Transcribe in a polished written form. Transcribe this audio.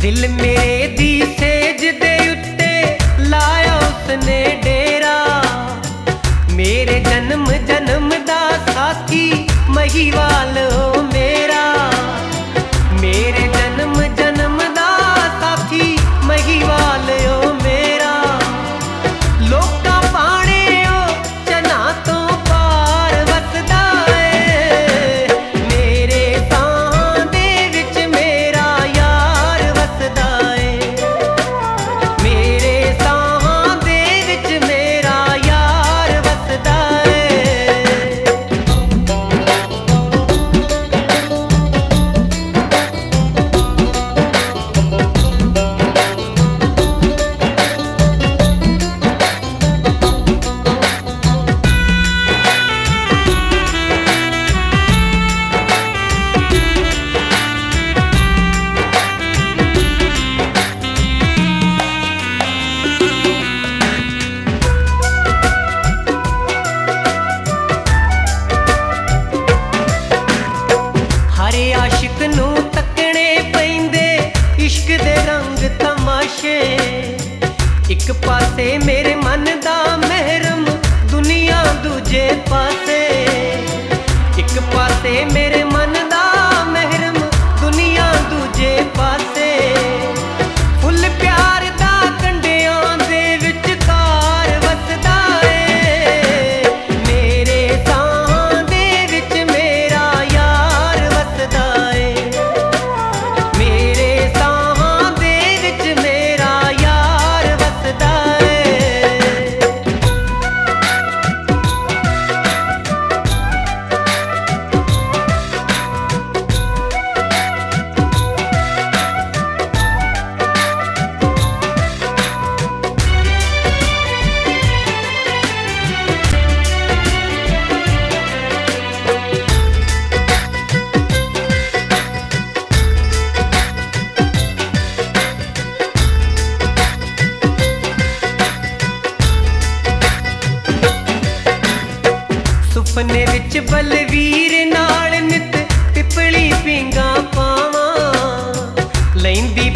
दिल मेरे दी says they उत्ते लाया उसने डेरा। मेरे जन्म जन्म दा साथी महीवाल हो मेरा। मेरे जन्म जन्म दा साथी महीवाल हो मेरा। लोका पाने ओ चना तो पार वसदा है। मेरे साहां दे विच मेरा यार वसदा है। मेरे साहां दे विच मेरा यार वसदा है। हरे आशिक नू तकने पैंदे इश्क दे रंग तमाशे। एक पासे मेरे मन दा महरम दुनिया दूजे पासे। एक पासे मेरे मन दा महरम दुनिया दूजे पासे। फुल प्यार दा कंडियां दे विचकार वसदा है। मेरे साहां दे विच मेरा यार वसदा है। मेरे साहां दे विच मेरा यार वसदा है। सुपने विच बलवीर नाल नित पिपली पींगा पावां। लैंदी